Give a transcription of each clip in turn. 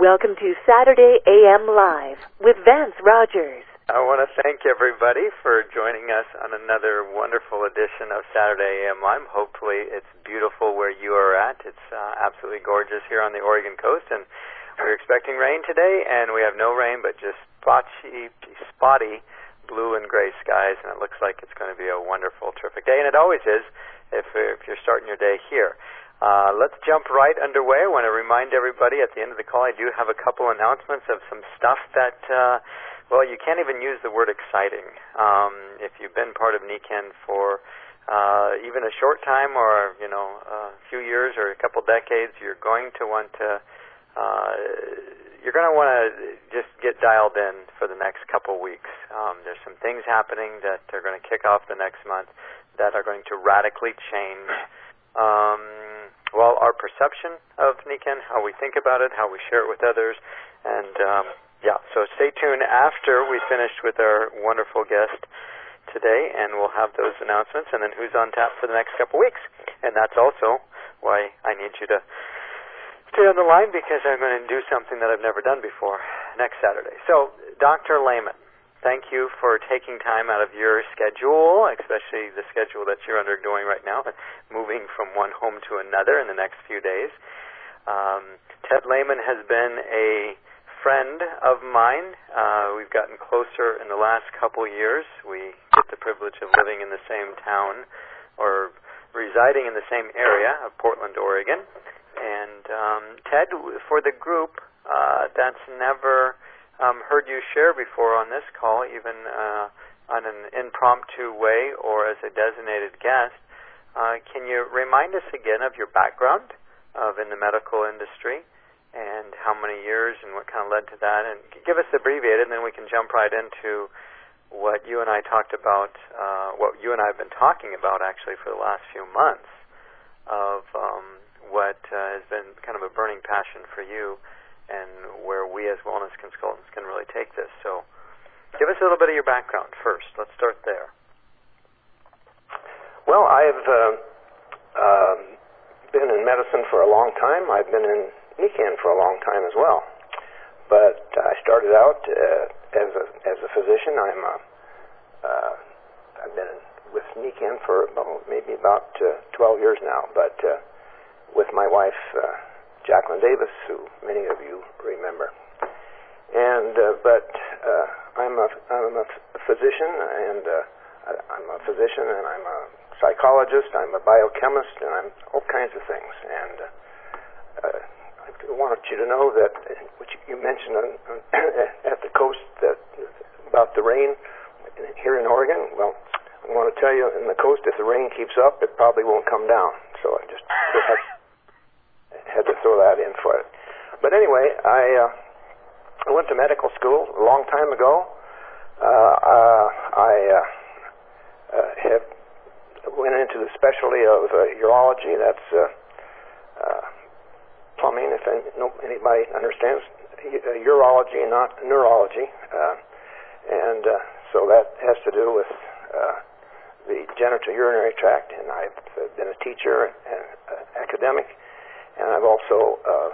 Welcome to Saturday AM Live with Vance Rogers. I want to thank everybody for joining us on another wonderful edition of Saturday AM Live. Hopefully it's beautiful where you are at. It's absolutely gorgeous here on the Oregon coast, and we're expecting rain today, and we have no rain but just spotty blue and gray skies, and it looks like it's going to be a wonderful, terrific day, and it always is if you're starting your day here. Let's jump right underway. I want to remind everybody at the end of the call I do have a couple announcements of some stuff that, well, you can't even use the word exciting. If you've been part of NECAN for even a short time or, a few years or a couple decades, you're going to want to just get dialed in for the next couple weeks. There's some things happening that are going to kick off the next month that are going to radically change our perception of NECAN, how we think about it, how we share it with others, and so stay tuned after we finish with our wonderful guest today, and we'll have those announcements, and then who's on tap for the next couple weeks. And that's also why I need you to stay on the line, because I'm going to do something that I've never done before next Saturday. So, Dr. Lehman, thank you for taking time out of your schedule, especially the schedule that you're undergoing right now, moving from one home to another in the next few days. Ted Lehman has been a friend of mine. We've gotten closer in the last couple years. We get the privilege of living in the same town or residing in the same area of Portland, Oregon. And Ted, for the group that's never heard you share before on this call, even on an impromptu way or as a designated guest, can you remind us again of your background in the medical industry and how many years and what kind of led to that? And give us abbreviated, and then we can jump right into what you and I talked about, what you and I have been talking about actually for the last few months of what has been kind of a burning passion for you and where we as wellness consultants can really take this. So give us a little bit of your background first. Let's start there. Well, I've been in medicine for a long time. I've been in NECAN for a long time as well. But I started out as a physician. I've been with NECAN for maybe about 12 years now, but with my wife, Jacqueline Davis, who many of you remember. And I'm a physician, and I'm a physician, and I'm a psychologist, I'm a biochemist, and I'm all kinds of things. And I wanted you to know that what you mentioned at the coast about the rain here in Oregon. Well, I want to tell you, in the coast, if the rain keeps up, it probably won't come down. So I just had to throw that in for it. But anyway, I went to medical school a long time ago. I went into the specialty of urology. That's plumbing, if anybody understands. Urology, not neurology. And so that has to do with the genitourinary tract. And I've been a teacher and academic. And I've also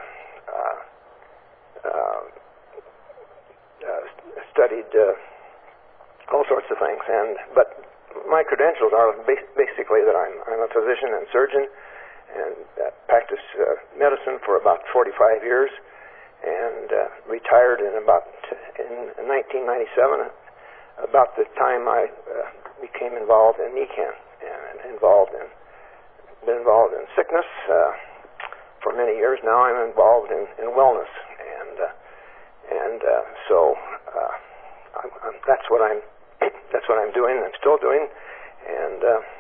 studied all sorts of things. But my credentials are basically that I'm a physician and surgeon, and practiced medicine for about 45 years, and retired in 1997, about the time I became involved in NECAN and been involved in sickness. For many years now, I'm involved in wellness, and so that's what I'm doing. I'm still doing, and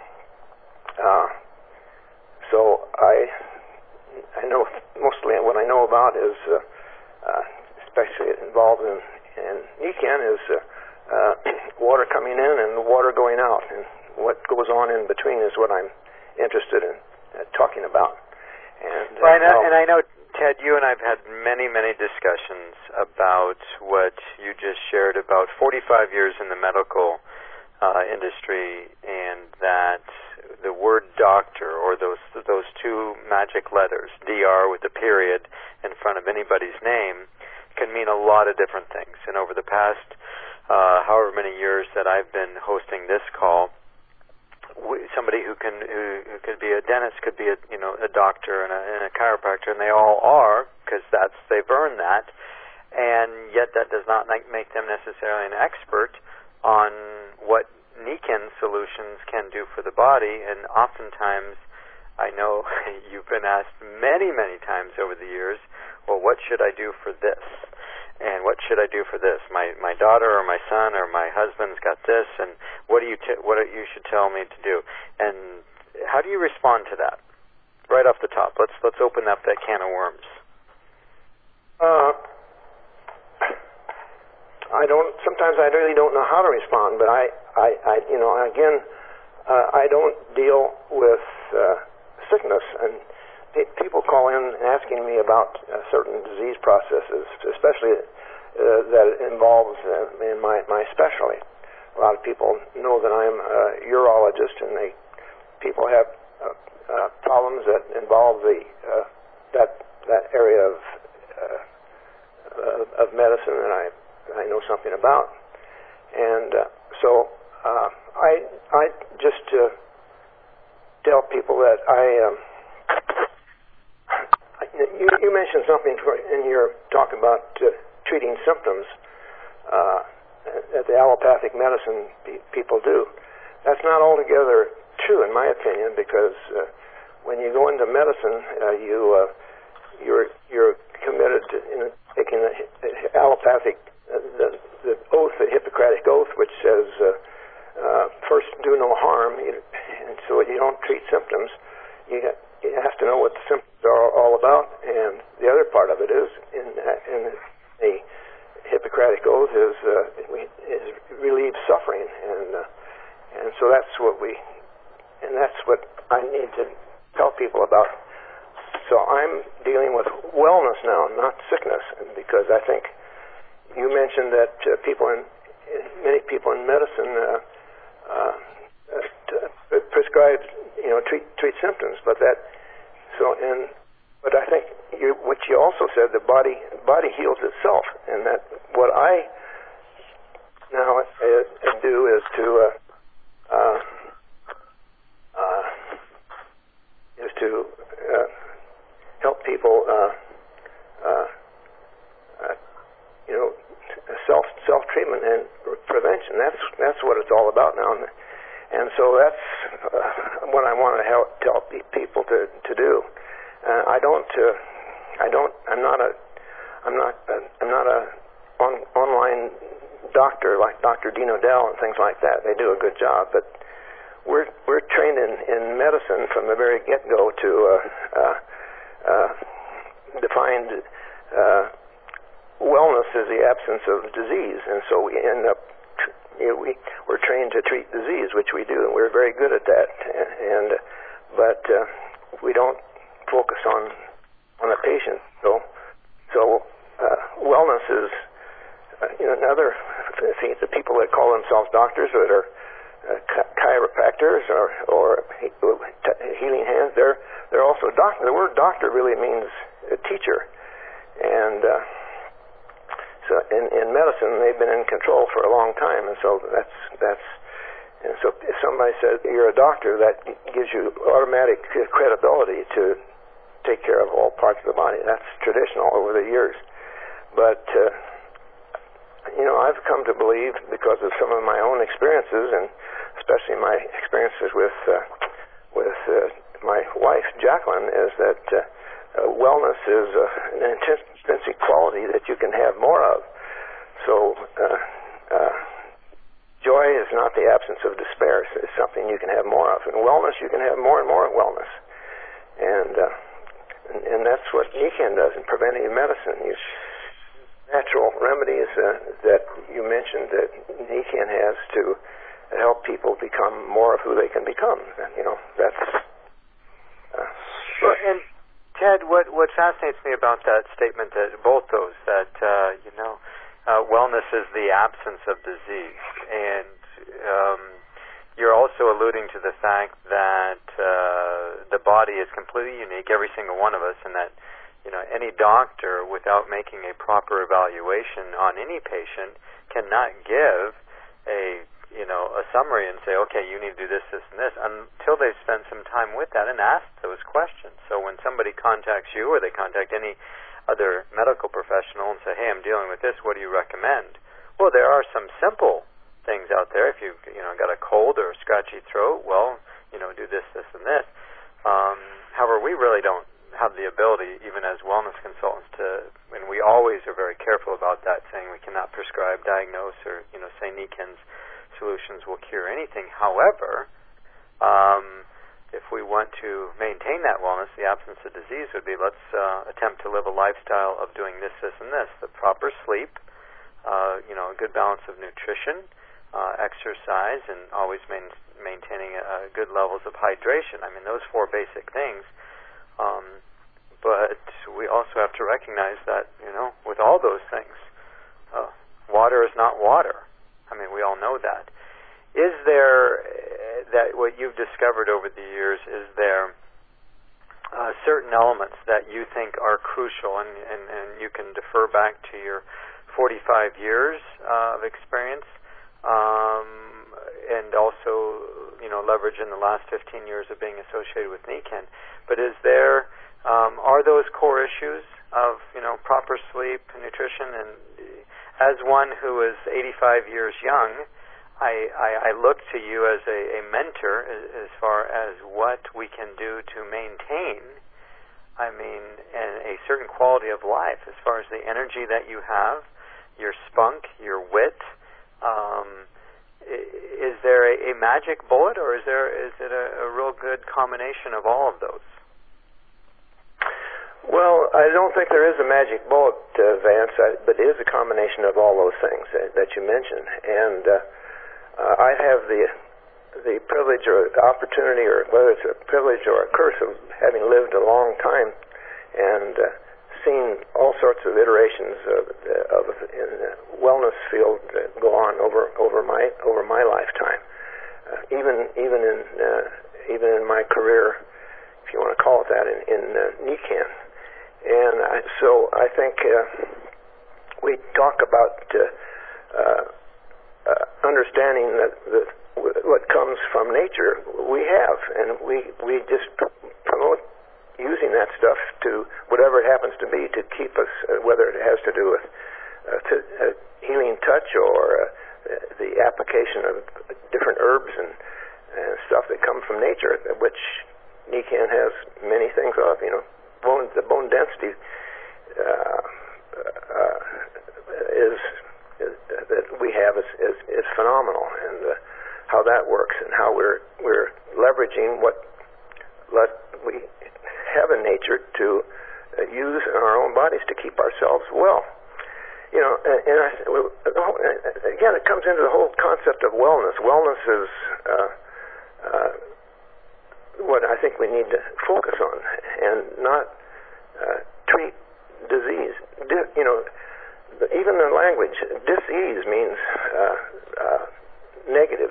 so I know mostly what I know about is, especially involved in NECAN, is water coming in and water going out, and what goes on in between is what I'm interested in talking about. And I know, Ted, you and I have had many, many discussions about what you just shared about 45 years in the medical industry, and that the word doctor, or those two magic letters, DR with a period in front of anybody's name, can mean a lot of different things. And over the past however many years that I've been hosting this call, somebody who could be a dentist, could be a doctor and a chiropractor, and they all are, because they've earned that, and yet that does not make them necessarily an expert on what Nikken solutions can do for the body. And oftentimes, I know you've been asked many, many times over the years, well, what should I do for this? And what should I do for this? My daughter or my son or my husband's got this, and what you should tell me to do? And how do you respond to that? Right off the top, let's open up that can of worms. Sometimes I really don't know how to respond, but I don't deal with sickness, and people call in asking me about certain disease processes, especially that involves in my specialty. A lot of people know that I'm a urologist, and people have problems that involve that area of medicine that I know something about, and so I just tell people that You mentioned something in your talk about treating symptoms that the allopathic medicine people do. That's not altogether true, in my opinion, because when you go into medicine, you're committed to taking the allopathic the oath, the Hippocratic oath, which says first do no harm, and so you don't treat symptoms. You have to know what the symptoms are all about, and the other part of it is in the Hippocratic oath is relieve suffering, and so that's what I need to tell people about. So I'm dealing with wellness now, not sickness, because I think you mentioned that many people in medicine prescribe, treat symptoms, but I think what you also said, the body heals itself, and that what I now do is to help people self-treatment and prevention. That's what it's all about now, and so that's what I want to tell people to do. I'm not a online doctor like Dr. Dean O'Dell and things like that. They do a good job, but we're trained in medicine from the very get-go to define wellness as the absence of disease, and so we end up we're trained to treat disease, which we do, and we're very good at that. But we don't focus on the patient. So wellness is another thing. The people that call themselves doctors, that are chiropractors or healing hands, they're also doctors. The word doctor really means a teacher, and so in medicine they've been in control for a long time, and so that's and so if somebody says you're a doctor, that gives you automatic credibility to take care of all parts of the body. That's traditional over the years, but I've come to believe, because of some of my own experiences, and especially my experiences with my wife Jacqueline, is that wellness is an intrinsic quality that you can have more of. So joy is not the absence of despair. It's something you can have more of. And wellness, you can have more and more wellness. And that's what Nikken does in preventive medicine. Natural remedies that you mentioned that Nikken has to help people become more of who they can become. That's... And Ted, what fascinates me about that statement, that both those, that wellness is the absence of disease, and you're also alluding to the fact that the body is completely unique, every single one of us, and that any doctor, without making a proper evaluation on any patient, cannot give a summary and say, okay, you need to do this, this, and this, until they've spent some time with that and asked those questions. So when somebody contacts you or they contact any other medical professional and say, hey, I'm dealing with this, what do you recommend? Well, there are some simple things out there. If you've got a cold or a scratchy throat, well, do this, this, and this. However, we really don't have the ability, even as wellness consultants, and we always are very careful about that, saying we cannot prescribe, diagnose, or say Niken's solutions will cure anything. However, if we want to maintain that wellness, the absence of disease would be, let's attempt to live a lifestyle of doing this, this, and this. The proper sleep, a good balance of nutrition, exercise, and always maintaining good levels of hydration. I mean, those four basic things. But we also have to recognize that, with all those things, water is not water. I mean, we all know that. Is there, that what you've discovered over the years, is there certain elements that you think are crucial, and you can defer back to your 45 years of experience, and also, leverage in the last 15 years of being associated with Niken. But is there, are those core issues of, proper sleep, nutrition, and as one who is 85 years young, I look to you as a mentor as far as what we can do to maintain, a certain quality of life as far as the energy that you have, your spunk, your wit. Is there a magic bullet, or is it a real good combination of all of those? Well, I don't think there is a magic bullet, Vance, but it is a combination of all those things that you mentioned. And I have the privilege or the opportunity, or whether it's a privilege or a curse, of having lived a long time and seen all sorts of iterations of in the wellness field go on over my lifetime. Even in my career, if you want to call it that, in Niken. And so I think we talk about understanding that what comes from nature we have, and we just promote using that stuff to whatever it happens to be to keep us, whether it has to do with healing touch or the application of different herbs and stuff that come from nature, which Niken has many things of. The bone density that we have is phenomenal, and how that works, and how we're leveraging what we have in nature to use in our own bodies to keep ourselves well. Again, it comes into the whole concept of wellness. Wellness is what I think we need to focus on, and not treat disease. Even in language, dis-ease means negative.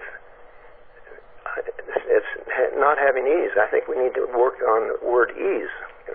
It's not having ease. I think we need to work on the word ease.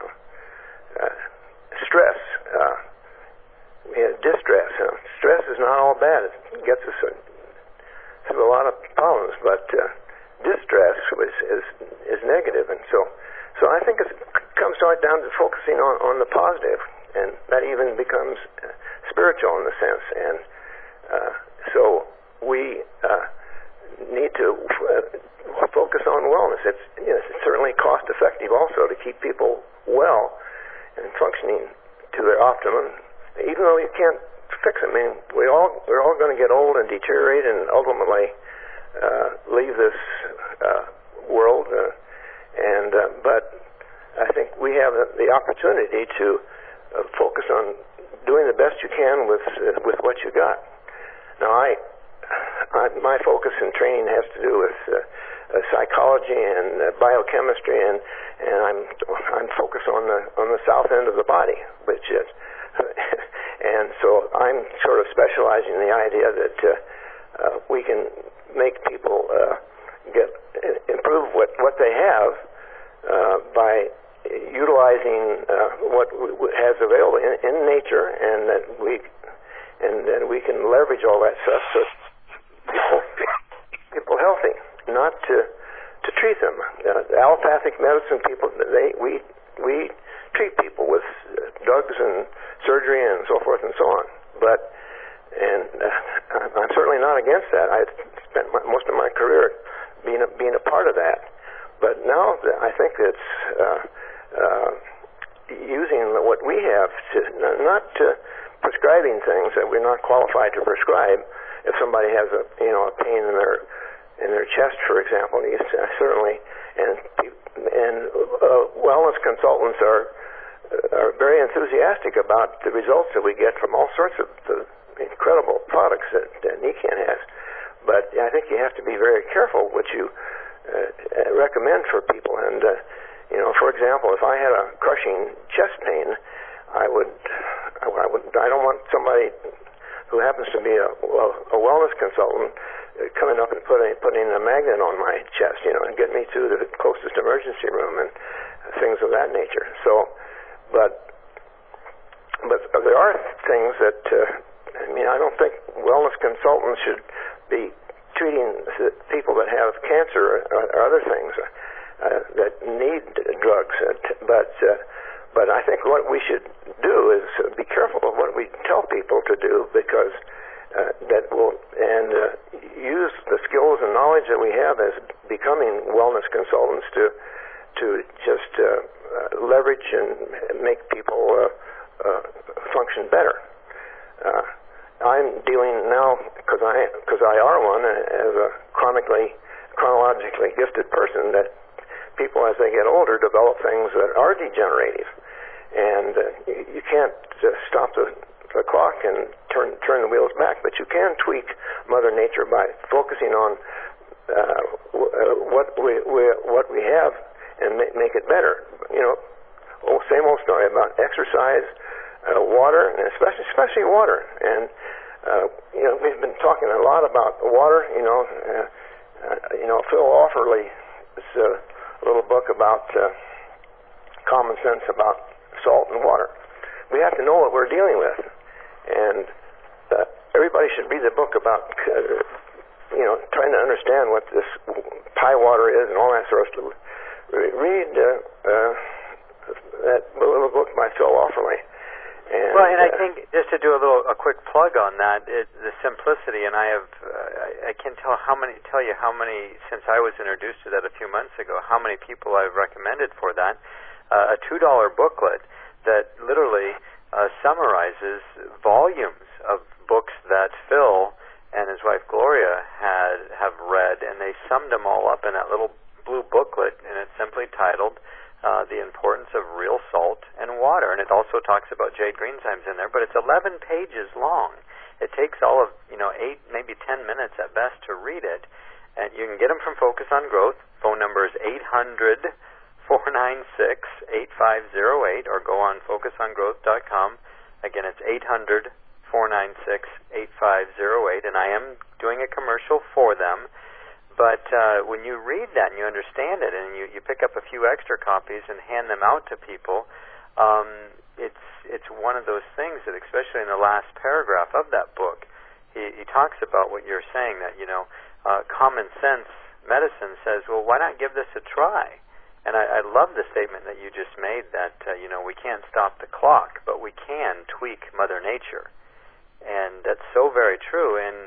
Stress. We have distress. Stress is not all bad. It gets us through a lot of problems, but distress is negative, and so I think it comes right down to focusing on the positive, and that even becomes spiritual in a sense. And so we need to focus on wellness. It's certainly cost effective also to keep people well and functioning to their optimum, even though you can't fix them. We're all going to get old and deteriorate and ultimately leave this world, but I think we have the opportunity to focus on doing the best you can with what you got. Now, my focus in training has to do with psychology and biochemistry, and I'm focused on the south end of the body, which is, and so I'm sort of specializing in the idea that we can make people improve what they have by utilizing what has available in nature, and that we can leverage all that stuff so people healthy, not to treat them. Allopathic medicine people, we treat people with drugs and surgery and so forth and so on. I'm certainly not against that. I spent most of my career being a part of that. But now I think it's using what we have to not prescribing things that we're not qualified to prescribe. If somebody has a pain in their chest, for example, certainly, and wellness consultants are very enthusiastic about the results that we get from all sorts of the incredible products that NECAN has. But I think you have to be very careful what you recommend for people. And for example, if I had a crushing chest pain, I don't want somebody who happens to be a wellness consultant coming up and putting a magnet on my chest, and get me to the closest emergency room and things of that nature. So, but there are things that I don't think wellness consultants should be treating people that have cancer or other things that need drugs. But I think what we should do is be careful of what we tell people to do, because that will use the skills and knowledge that we have as becoming wellness consultants to just leverage and make people function better. I'm dealing now, because I are one, as a chronologically gifted person, that people as they get older develop things that are degenerative, and you can't stop the clock and turn the wheels back, but you can tweak Mother Nature by focusing on what we have and make it better. Same old story about exercise, water, and especially water. And we've been talking a lot about water. Phil Offerly's little book about common sense about salt and water. We have to know what we're dealing with, and everybody should read the book about trying to understand what this pie water is and all that sort of stuff. Read that little book by Phil Offerly. And I think just to do a quick plug on that, the simplicity, and I can tell you how many, since I was introduced to that a few months ago, how many people I've recommended for that. A $2 booklet that literally summarizes volumes of books that Phil and his wife Gloria have read, and they summed them all up in that little blue booklet, and it's simply titled The Importance of Real Salt and Water. And it also talks about jade greenzymes in there, but it's 11 pages long. It takes all of 8, maybe 10 minutes at best to read it, and you can get them from Focus on Growth. Phone number is 800-496-8508, or go on focusongrowth.com. Again, it's 800-496-8508, and I am doing a commercial for them. But when you read that and you understand it, and you pick up a few extra copies and hand them out to people, it's one of those things that, especially in the last paragraph of that book, he talks about what you're saying, that common sense medicine says, well, why not give this a try? And I love the statement that you just made, that we can't stop the clock, but we can tweak Mother Nature, and that's so very true. And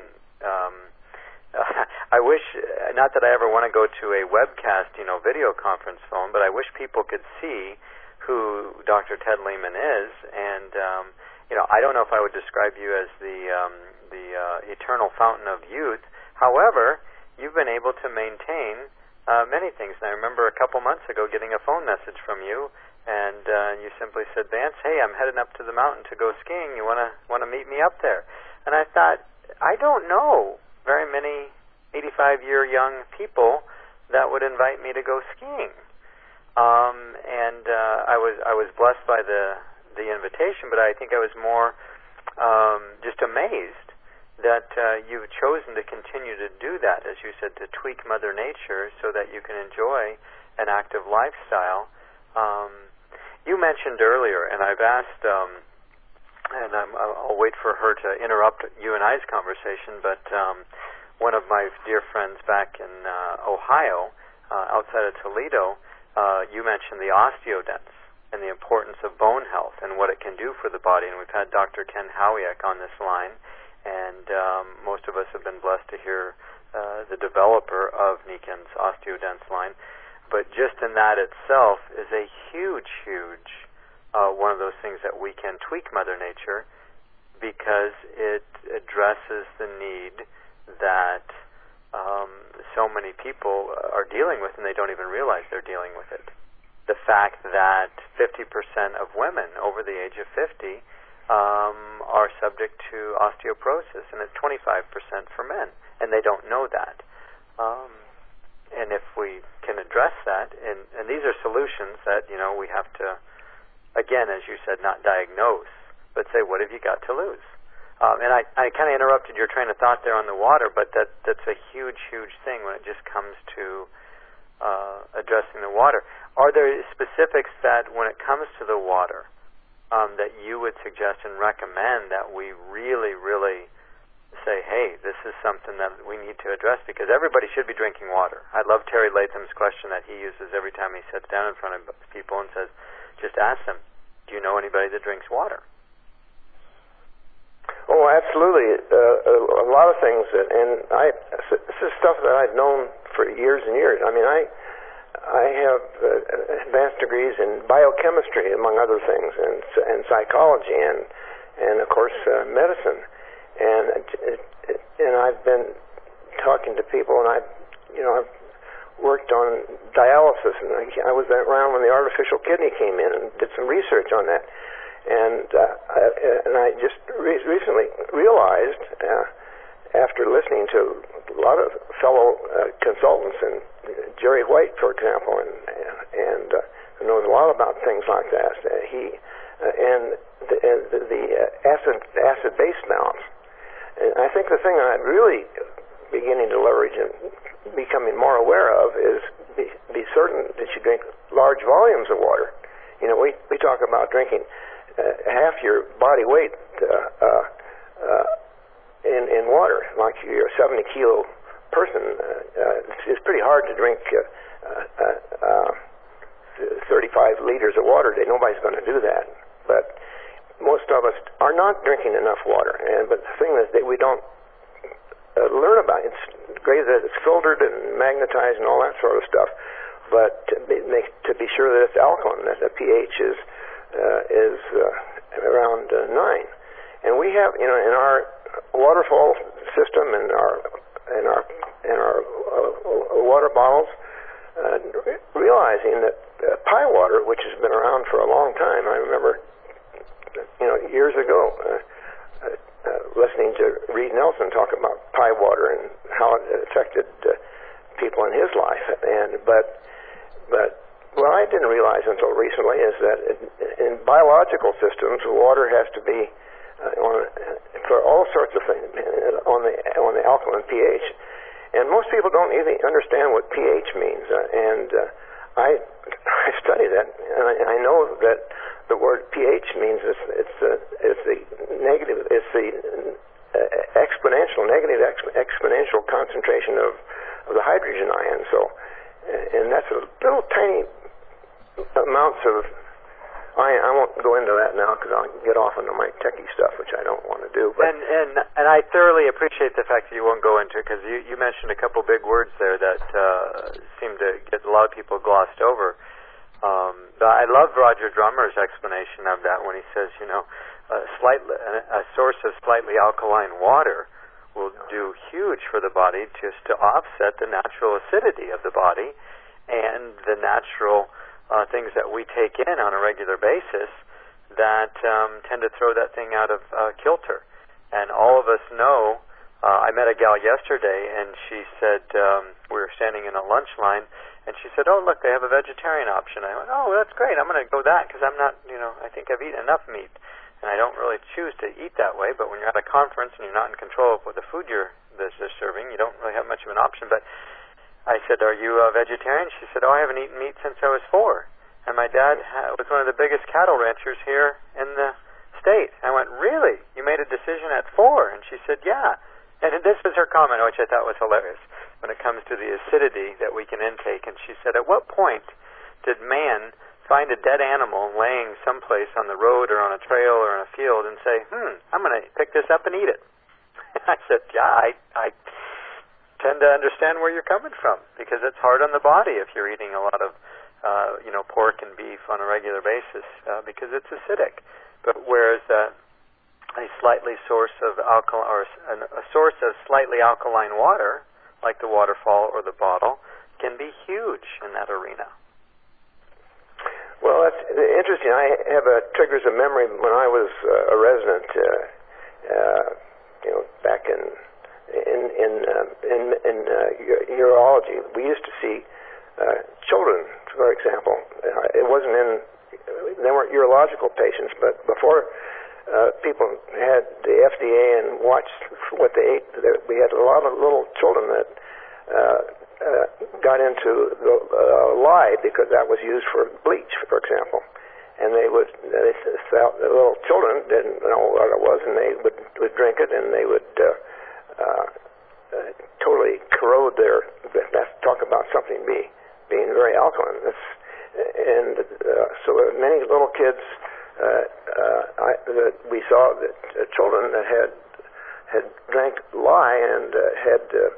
I wish, not that I ever want to go to a webcast, video conference phone, but I wish people could see who Dr. Ted Lehman is. And I don't know if I would describe you as the eternal fountain of youth. However, you've been able to maintain many things. And I remember a couple months ago getting a phone message from you, and you simply said, Vance, hey, I'm heading up to the mountain to go skiing. You want to meet me up there? And I thought, I don't know very many 85-year young people that would invite me to go skiing. And I was blessed by the invitation, but I think I was more just amazed that you've chosen to continue to do that, as you said, to tweak Mother Nature so that you can enjoy an active lifestyle. you mentioned earlier, and I've asked, and I'll wait for her to interrupt you and I's conversation, but one of my dear friends back in Ohio, outside of Toledo, you mentioned the osteodents and the importance of bone health and what it can do for the body. And we've had Dr. Ken Howiak on this line, and most of us have been blessed to hear the developer of Niken's Osteodents line. But just in that itself is a huge, one of those things that we can tweak Mother Nature, because it addresses the need that so many people are dealing with, and they don't even realize they're dealing with it. The fact that 50% of women over the age of 50 are subject to osteoporosis, and it's 25% for men, and they don't know that. And if we can address that, and these are solutions that, we have to, again, as you said, not diagnose, but say, what have you got to lose? And I kind of interrupted your train of thought there on the water, but that's a huge thing when it just comes to addressing the water. Are there specifics that, when it comes to the water, that you would suggest and recommend that we really say, hey, this is something that we need to address, because everybody should be drinking water? I love Terry Latham's question that he uses every time he sits down in front of people and says, just ask them, do you know anybody that drinks water? Oh, absolutely. A lot of things, and this is stuff that I've known for years and years. I mean, I have advanced degrees in biochemistry, among other things, and psychology, and of course medicine. And I've been talking to people, and I've worked on dialysis, and I was around when the artificial kidney came in, and did some research on that. And I just recently realized, after listening to a lot of fellow consultants, and Jerry White, for example, and who knows a lot about things like that, and the acid-base balance. And I think the thing I'm really beginning to leverage and becoming more aware of is be certain that you drink large volumes of water. We talk about drinking half your body weight in water. Like you're a 70-kilo person, it's pretty hard to drink 35 liters of water a day. Nobody's going to do that. But most of us are not drinking enough water. But the thing is that we don't learn about it. It's great that it's filtered and magnetized and all that sort of stuff, but to be sure that it's alkaline, that the pH is around 9. And we have, in our waterfall system and our water bottles, realizing that pie water, which has been around for a long time, I remember, years ago, listening to Reed Nelson talk about pie water and how it affected people in his life. But what I didn't realize until recently is that in biological systems, water has to be for all sorts of things on the alkaline pH. And most people don't even understand what pH means. I study that, and I know that the word pH means it's the negative, it's the exponential concentration of the hydrogen ion. So, and that's a little tiny amounts of ion. I won't go into that now because I'll get off into my techie stuff, which I don't want to do. But and I thoroughly appreciate the fact that you won't go into it, because you mentioned a couple big words there that seem to get a lot of people glossed over. I love Roger Drummer's explanation of that when he says, a source of slightly alkaline water will do huge for the body just to offset the natural acidity of the body and the natural things that we take in on a regular basis that tend to throw that thing out of kilter. And all of us know, I met a gal yesterday, and she said, we were standing in a lunch line, and she said, oh, look, they have a vegetarian option. I went, oh, that's great. I'm going to go that, because I'm not, I think I've eaten enough meat, and I don't really choose to eat that way. But when you're at a conference and you're not in control of what the food they're serving, you don't really have much of an option. But I said, are you a vegetarian? She said, oh, I haven't eaten meat since I was 4. And my dad was one of the biggest cattle ranchers here in the state. I went, really? You made a decision at 4? And she said, yeah. And this was her comment, which I thought was hilarious, when it comes to the acidity that we can intake. And she said, at what point did man find a dead animal laying someplace on the road or on a trail or in a field and say, I'm going to pick this up and eat it? I said, yeah, I tend to understand where you're coming from, because it's hard on the body if you're eating a lot of pork and beef on a regular basis, because it's acidic. But whereas a slightly source of alkaline, or a source of slightly alkaline water, like the waterfall or the bottle, can be huge in that arena. Well, that's interesting. I have triggers of memory when I was a resident, back in urology. We used to see children, for example. It wasn't they weren't urological patients, but before people had the FDA and watched what they ate, we had a lot of little children that got into the lye, because that was used for bleach, for example. And the little children didn't know what it was, and they would drink it, and they would totally corrode their. Talk about something being very alkaline. So many little kids, we saw that children that had drank lye and had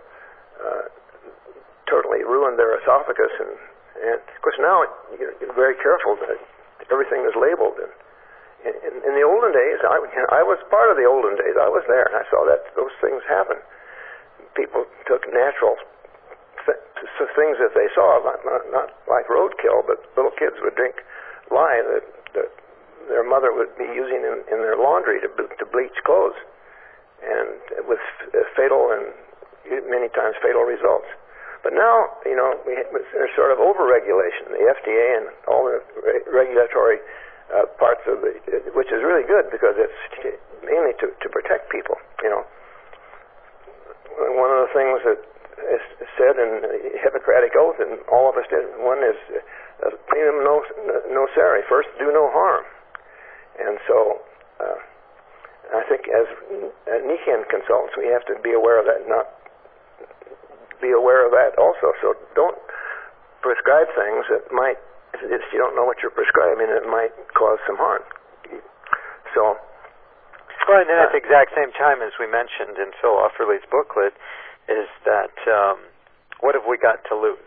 totally ruined their esophagus, and of course now you're very careful that everything is labeled. And in the olden days, I was part of the olden days. I was there, and I saw those things happen. People took natural things that they saw, not like roadkill, but little kids would drink lye that their mother would be using in their laundry to bleach clothes, and with fatal and many times fatal results. But now, there's sort of over-regulation. The FDA and all the regulatory parts of which is really good, because it's mainly to protect people. One of the things that is said in the Hippocratic Oath, and all of us did, one is primum nocere, first do no harm. And so I think as Nichiren consultants, we have to be aware of that, not be aware of that also. So don't prescribe things that might, if you don't know what you're prescribing, it might cause some harm. So, well, and then at the exact same time, as we mentioned in Phil Offerly's booklet, is that what have we got to lose?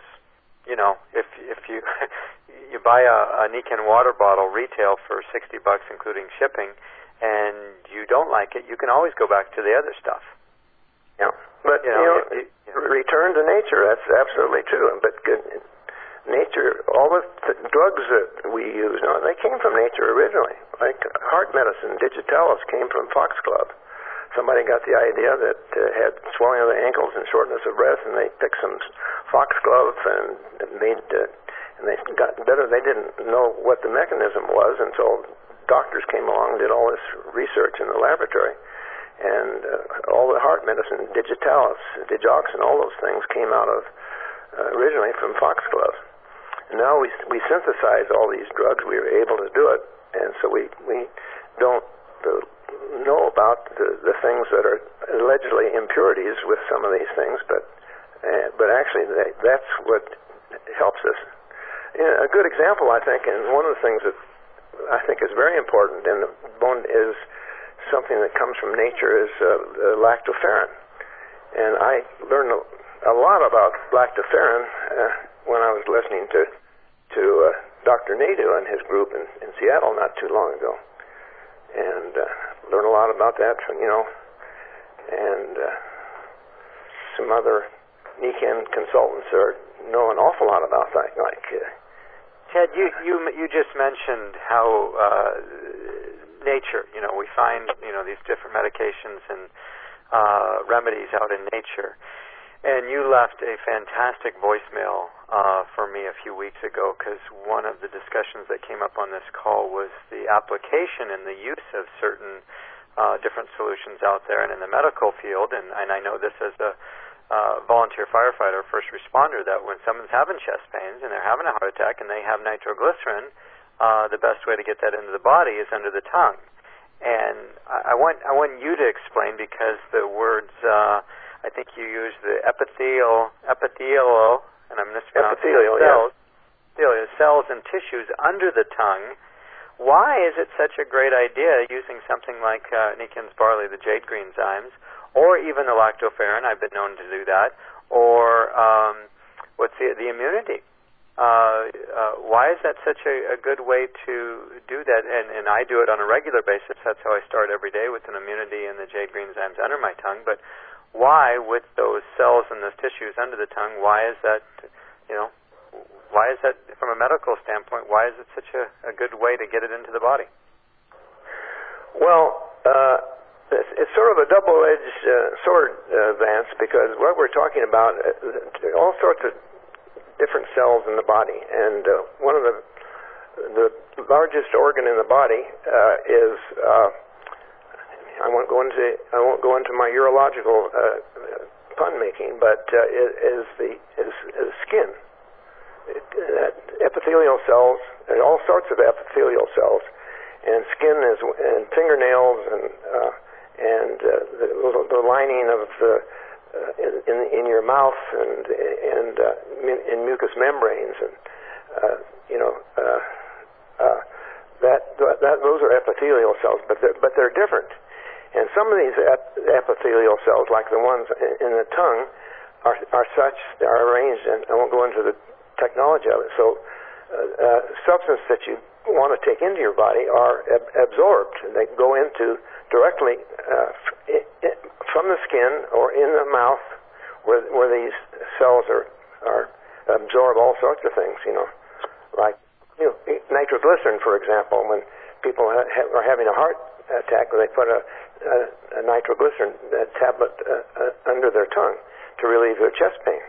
If you you buy a Nichiren water bottle retail for $60 including shipping, and you don't like it, you can always go back to the other stuff. Yeah, but return to nature. That's absolutely true. But nature, all the drugs that we use now, they came from nature originally. Like heart medicine, digitalis, came from foxglove. Somebody got the idea that had swelling of the ankles and shortness of breath, and they picked some foxglove and made, and they got better. They didn't know what the mechanism was until doctors came along and did all this research in the laboratory. And all the heart medicine, digitalis, digoxin, all those things came out of originally from foxglove. And now we synthesize all these drugs. We were able to do it, and so we don't know about the things that are allegedly impurities with some of these things, but actually that's what helps us. A good example, I think, and one of the things that I think is very important in the bone is something that comes from nature, is lactoferrin. And I learned a lot about lactoferrin when I was listening to Dr. Nadeau and his group in Seattle not too long ago, and learned a lot about that from, and some other Nichiren consultants know an awful lot about that. Like Ted, you just mentioned how nature, we find these different medications and remedies out in nature. And you left a fantastic voicemail for me a few weeks ago, because one of the discussions that came up on this call was the application and the use of certain different solutions out there and in the medical field. And I know this as a volunteer firefighter, first responder, that when someone's having chest pains and they're having a heart attack and they have nitroglycerin, the best way to get that into the body is under the tongue. And I want you to explain, because the words, I think you used the epithelial, and I'm mispronouncing cells and tissues under the tongue. Why is it such a great idea using something like Niken's barley, the jade green zymes, or even the lactoferrin? I've been known to do that. Or what's the immunity? Why is that such a good way to do that? And I do it on a regular basis. That's how I start every day, with an immunity and the jade green zymes under my tongue. But why, with those cells and those tissues under the tongue, why is that, why is that, from a medical standpoint, why is it such a good way to get it into the body? Well, it's sort of a double-edged sword, Vance, because what we're talking about, all sorts of different cells in the body, and one of the largest organ in the body is, I won't go into my urological pun making, but is skin. Epithelial cells, and all sorts of epithelial cells, and skin and fingernails and the lining of in your mouth and in mucous membranes, and those are epithelial cells, but they're different. And some of these epithelial cells, like the ones in the tongue, are arranged, and I won't go into the technology of it. So substance that you want to take into your body are absorbed. They go into directly from the skin or in the mouth, where these cells are absorb all sorts of things. Like nitroglycerin, for example. When people are having a heart attack, they put a nitroglycerin tablet under their tongue to relieve their chest pain.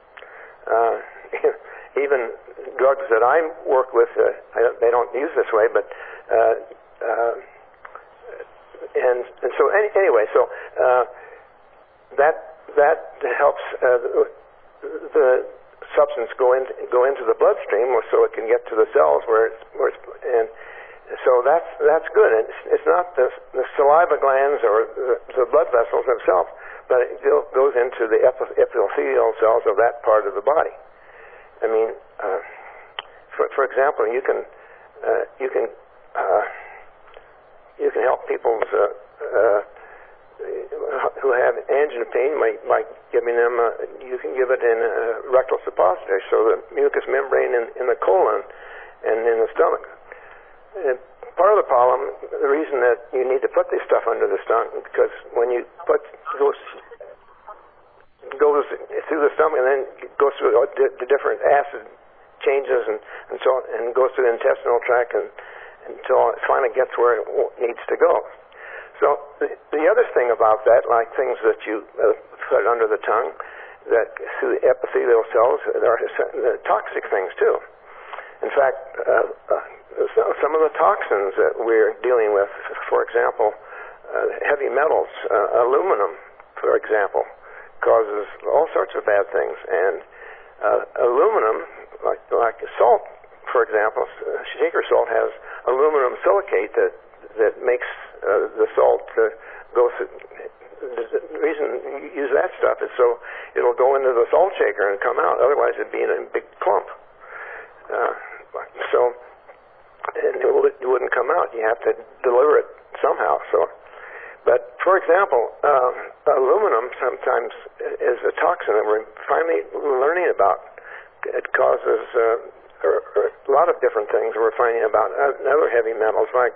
Even drugs that I work with, they don't use this way, but and so anyway, so that helps the substance go into the bloodstream, so it can get to the cells where it's and so that's good. It's not the saliva glands or the blood vessels themselves, but it goes into the epithelial cells of that part of the body. I mean, for example, you can help people who have angina pain by giving them. You can give it in a rectal suppository, so the mucous membrane in the colon and in the stomach. And part of the problem, the reason that you need to put this stuff under the stomach, because when you goes through the stomach and then goes through the different acid changes and so on, and goes through the intestinal tract until it finally gets where it needs to go. So the other thing about that, like things that you put under the tongue, that through the epithelial cells, there are toxic things too. In fact, some of the toxins that we're dealing with, for example, heavy metals, aluminum, for example, causes all sorts of bad things. And aluminum, like salt, for example, shaker salt has aluminum silicate that makes the salt go through. The reason you use that stuff is so it'll go into the salt shaker and come out. Otherwise, it'd be in a big clump. And it wouldn't come out. You have to deliver it somehow. But for example, aluminum sometimes is a toxin that we're finally learning about. It causes a lot of different things we're finding about. Other heavy metals, like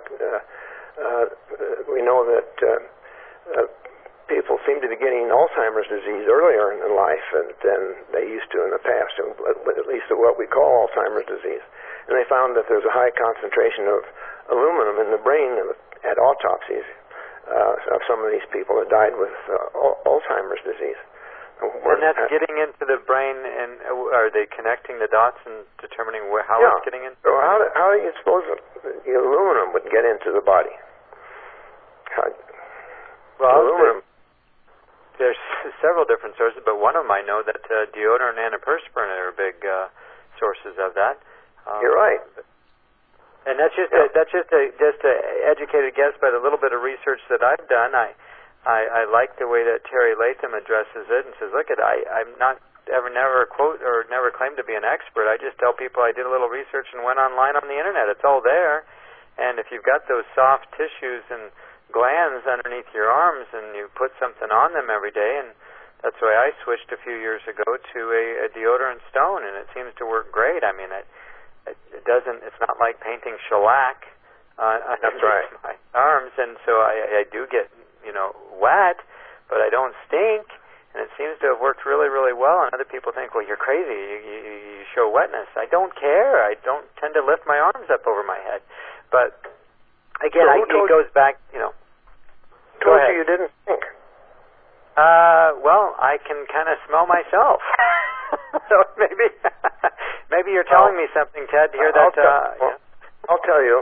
we know that people seem to be getting Alzheimer's disease earlier in life than they used to in the past, at least what we call Alzheimer's disease. And they found that there's a high concentration of aluminum in the brain at autopsies of some of these people that died with Alzheimer's disease. And that's getting into the brain, and are they connecting the dots and determining how it's getting in? So how do you suppose the aluminum would get into the body? Well, aluminum. there's several different sources, but one of them I know that deodorant and antiperspirant are big sources of that. You're right. And that's just a educated guess, but a little bit of research that I've done. I like the way that Terry Latham addresses it and says, "Look, I'm not never quote or never claimed to be an expert. I just tell people I did a little research and went online on the internet. It's all there. And if you've got those soft tissues and glands underneath your arms and you put something on them every day, and that's why I switched a few years ago to a deodorant stone, and it seems to work great. I mean, it's not like painting shellac That's right. my arms, and so I do get, wet, but I don't stink, and it seems to have worked really, really well. And other people think, well, you're crazy, you show wetness. I don't care. I don't tend to lift my arms up over my head. But again, it goes back, Told you didn't stink. Well, I can kind of smell myself. So maybe you're telling me something, Ted, to hear that. I'll tell you,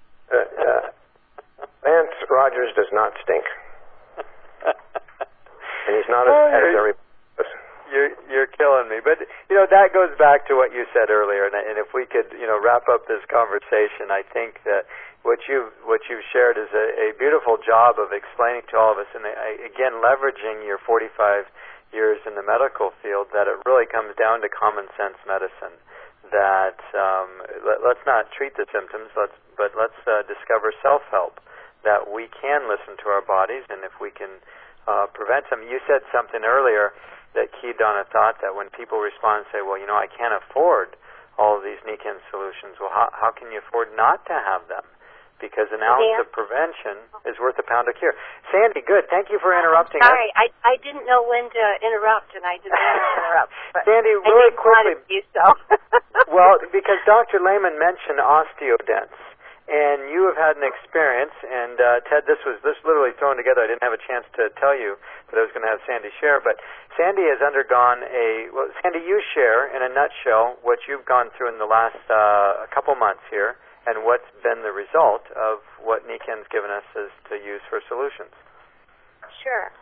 Vance Rogers does not stink. And he's not as bad as everybody else. You're killing me. But, that goes back to what you said earlier. And if we could, wrap up this conversation, I think that what you've shared is a beautiful job of explaining to all of us, and again, leveraging your 45 years in the medical field, that it really comes down to common sense medicine. That let's not treat the symptoms, but let's discover self-help. That we can listen to our bodies, and if we can prevent them. You said something earlier that keyed on a thought that when people respond and say, well, I can't afford all of these Nikken solutions. Well, how can you afford not to have them? Because an ounce of prevention is worth a pound of cure. Sandy, good. Thank you for interrupting us. Sorry, I didn't know when to interrupt, and I didn't want to interrupt. Sandy, really quickly. Well, because Dr. Lehman mentioned osteodents, and you have had an experience, and Ted, this literally thrown together. I didn't have a chance to tell you that I was going to have Sandy share, but Sandy has undergone Sandy, you share in a nutshell what you've gone through in the last couple months here, and what's been the result of what Nikken's given us as to use for solutions. Sure.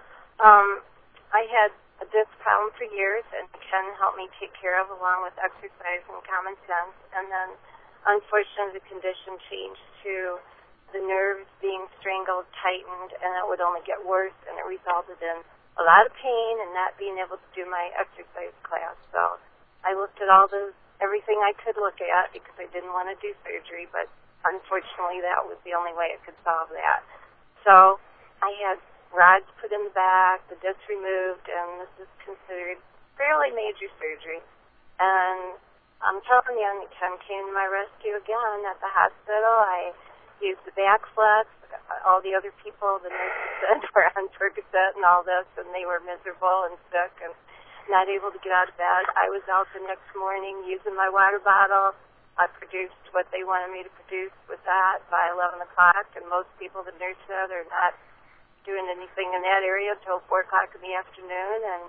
I had a disc problem for years, and Ken helped me take care of, along with exercise and common sense. And then, unfortunately, the condition changed to the nerves being strangled, tightened, and it would only get worse, and it resulted in a lot of pain and not being able to do my exercise class. So I looked at everything I could look at because I didn't want to do surgery, but unfortunately that was the only way it could solve that. So I had rods put in the back, the disc removed, and this is considered fairly major surgery. And I'm telling you, Ken came to my rescue again at the hospital. I used the back flex. All the other people, the nurses said, were on Percocet and all this, and they were miserable and sick and not able to get out of bed. I was out the next morning using my water bottle. I produced what they wanted me to produce with that by 11 o'clock, and most people, the nurse said, are not doing anything in that area until 4 o'clock in the afternoon, and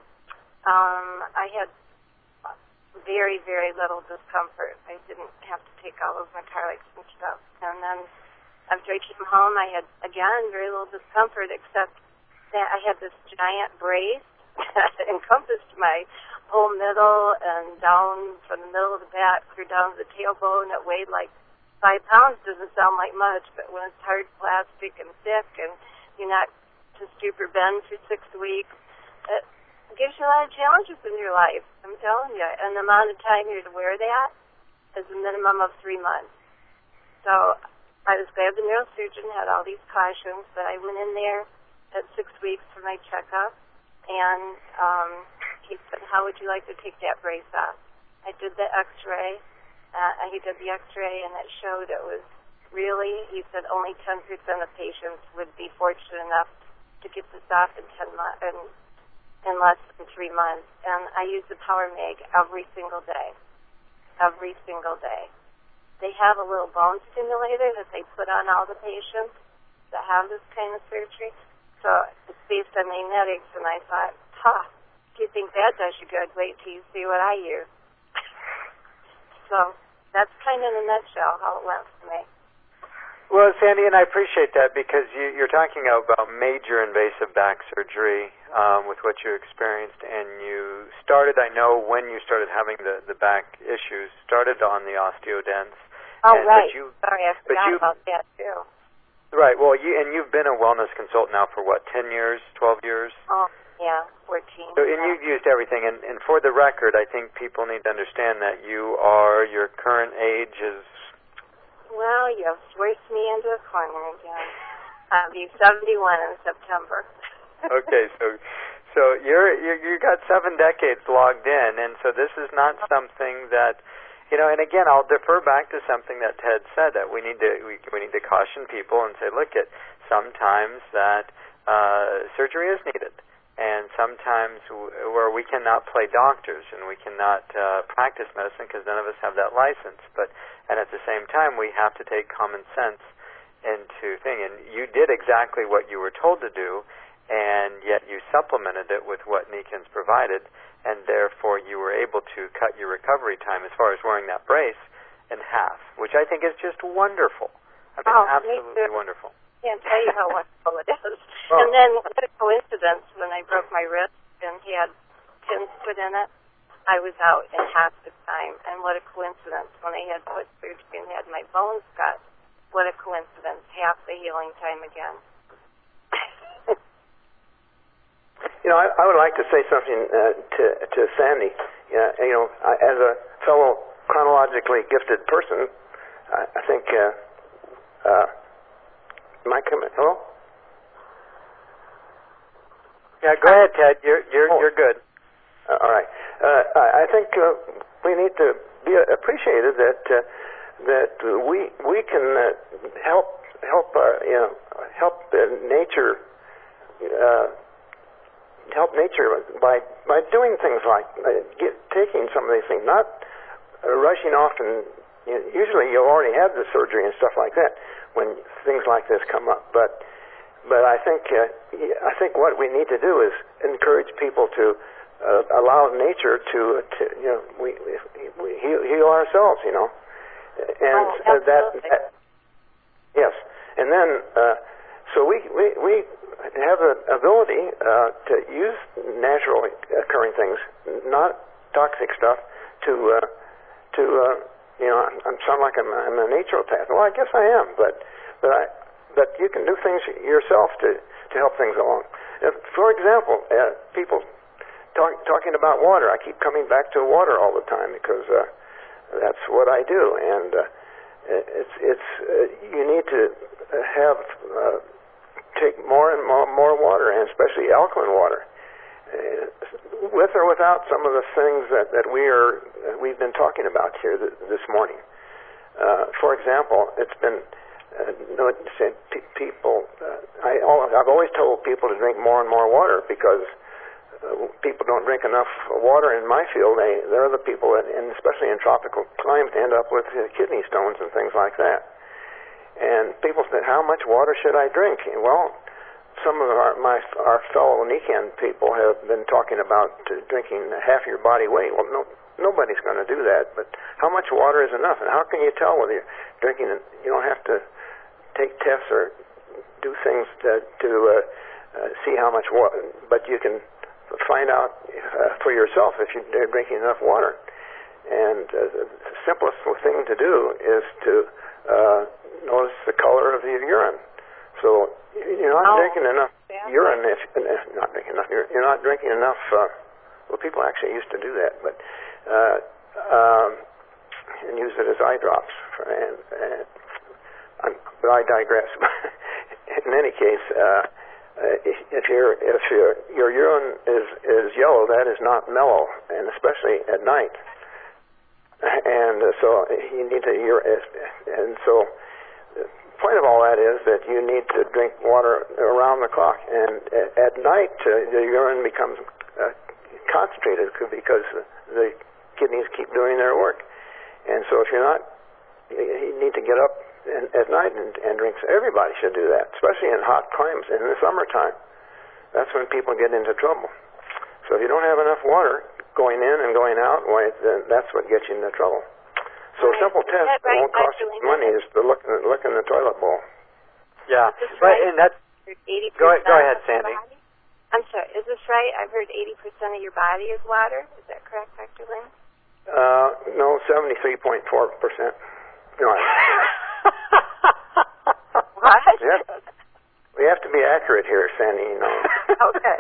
I had very, very little discomfort. I didn't have to take all of my Carlex and stuff. And then after I came home, I had, again, very little discomfort, except that I had this giant brace that encompassed my whole middle and down from the middle of the back clear down to the tailbone. It weighed like 5 pounds. Doesn't sound like much, but when it's hard plastic and thick and you're not to stoop or bend for 6 weeks, it gives you a lot of challenges in your life, I'm telling you. And the amount of time you're to wear that is a minimum of 3 months. So I was glad the neurosurgeon had all these cautions, but I went in there at 6 weeks for my checkup. And he said, how would you like to take that brace off? I did the x-ray. He did the x-ray, and it showed it was really, he said, only 10% of patients would be fortunate enough to get this off in 10 months, in less than 3 months. And I use the Power Meg every single day. Every single day. They have a little bone stimulator that they put on all the patients that have this kind of surgery. So it's based on magnetics, and I thought, if you think that does you good, wait till you see what I use. So that's kind of in a nutshell how it went for me. Well, Sandy, and I appreciate that because you're talking about major invasive back surgery with what you experienced, and you started, I know when you started having the back issues, started on the OsteoDens. Oh, right. Sorry, I forgot about that, too. Right. Well, you've been a wellness consultant now for, what, 10 years, 12 years? Oh, yeah, 14. So, and you've used everything. And for the record, I think people need to understand that your current age is... Well, you've forced me into a corner again. I'll be 71 in September. Okay, so you got 7 decades logged in, and so this is not something that, and again, I'll defer back to something that Ted said, that we need to caution people and say, look, sometimes that surgery is needed, and sometimes where we cannot play doctors and we cannot practice medicine because none of us have that license, and at the same time, we have to take common sense into thing. And you did exactly what you were told to do, and yet you supplemented it with what Niken's provided, and therefore you were able to cut your recovery time as far as wearing that brace in half, which I think is just wonderful. I mean, absolutely wonderful. I can't tell you how wonderful it is. Oh. And then what a coincidence, when I broke my wrist and had pins put in it, I was out in half the time. And what a coincidence, when I had foot surgery and had my bones cut, what a coincidence, half the healing time again. I would like to say something to Sandy. As a fellow chronologically gifted person, I think... am I coming? Hello? Yeah, go ahead, Ted. You're good. All right. I think we need to be appreciated that we can help nature by doing things like taking some of these things, not rushing off and usually you already have the surgery and stuff like that when things like this come up. But I think what we need to do is encourage people to allow nature to we heal ourselves, and that yes, and then so we have the ability to use naturally occurring things, not toxic stuff, to I sound like I'm a naturopath. Well, I guess I am, but you can do things yourself to help things along. For example, people talking about water. I keep coming back to water all the time because that's what I do, and you need to take more and more water, and especially alkaline water. With or without some of the things that we've been talking about here this morning. For example, it's been people. I've always told people to drink more and more water because people don't drink enough water in my field. There are the people, and especially in tropical climates, end up with kidney stones and things like that. And people said, "How much water should I drink?" Well, some of our fellow Niken people have been talking about drinking half your body weight. Well, nobody's going to do that. But how much water is enough? And how can you tell whether you're drinking? You don't have to take tests or do things to see how much water, but you can find out for yourself if you're drinking enough water. And the simplest thing to do is to notice the color of your urine. So you're not drinking enough urine. You're not drinking enough. Well, people actually used to do that, but and use it as eye drops. But I digress. In any case, if your urine is yellow, that is not mellow, and especially at night. And so you need to and so. The point of all that is that you need to drink water around the clock, and at night the urine becomes concentrated because the kidneys keep doing their work. And so if you're not, you need to get up at night and drink. Everybody should do that, especially in hot climates. In the summertime, that's when people get into trouble. So if you don't have enough water going in and going out, then that's what gets you into trouble. So a simple test that won't cost you money is to look in the toilet bowl. Yeah, right? And that's 80% go ahead, Sandy. I'm sorry, is this right? I've heard 80% of your body is water. Is that correct, Dr. Lynn? No, 73.4%. No. What? We have to be accurate here, Sandy, you know. Okay.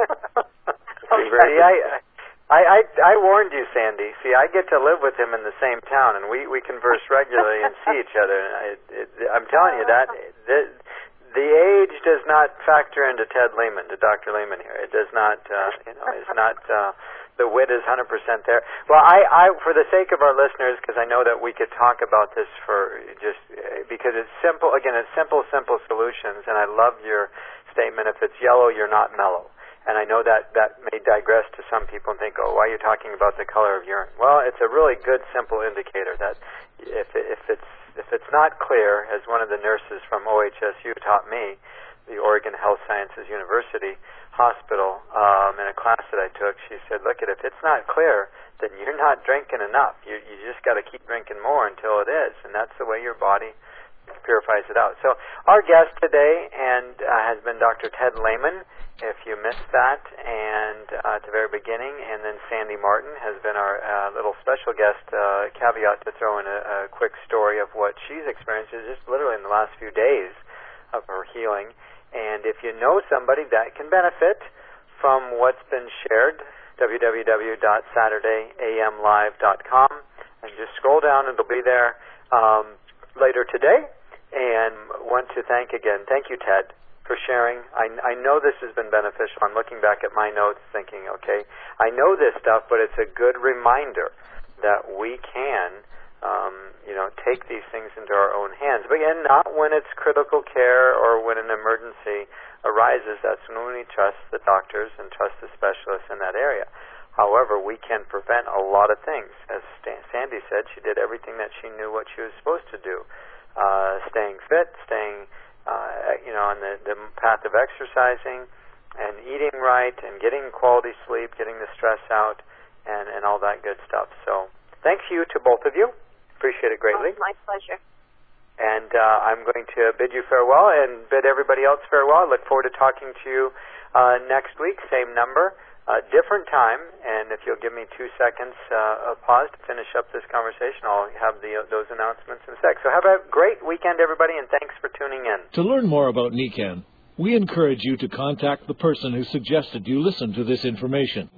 I warned you, Sandy. See, I get to live with him in the same town, and we converse regularly and see each other. And I'm telling you that the age does not factor into Ted Lehman, to Dr. Lehman here. It does not. It's not. The wit is 100% there. Well, I for the sake of our listeners, because I know that we could talk about this for just because it's simple. Again, it's simple solutions, and I love your statement. If it's yellow, you're not mellow. And I know that may digress to some people and think, oh, why are you talking about the color of urine? Well, it's a really good, simple indicator that if it's not clear, as one of the nurses from OHSU taught me, the Oregon Health Sciences University Hospital, in a class that I took, she said, look, if it's not clear, then you're not drinking enough. You just got to keep drinking more until it is, and that's the way your body purifies it out. So our guest today has been Dr. Ted Lehman, if you missed that, and at the very beginning, and then Sandy Martin has been our little special guest, caveat to throw in a quick story of what she's experienced just literally in the last few days of her healing. And if you know somebody that can benefit from what's been shared, www.saturdayamlive.com, and just scroll down, it'll be there later today. And want to thank you, Ted, for sharing. I know this has been beneficial. I'm looking back at my notes thinking, okay, I know this stuff, but it's a good reminder that we can, take these things into our own hands. But again, not when it's critical care or when an emergency arises. That's when we trust the doctors and trust the specialists in that area. However, we can prevent a lot of things. As Sandy said, she did everything that she knew what she was supposed to do. Staying fit, staying on the path of exercising and eating right and getting quality sleep, getting the stress out, and all that good stuff. So thanks you to both of you. Appreciate it greatly. Oh, my pleasure. And I'm going to bid you farewell and bid everybody else farewell. I look forward to talking to you next week, same number, different time. And if you'll give me 2 seconds of pause to finish up this conversation, I'll have those announcements in a sec. So have a great weekend, everybody, and thanks for tuning in. To learn more about NICAN, we encourage you to contact the person who suggested you listen to this information.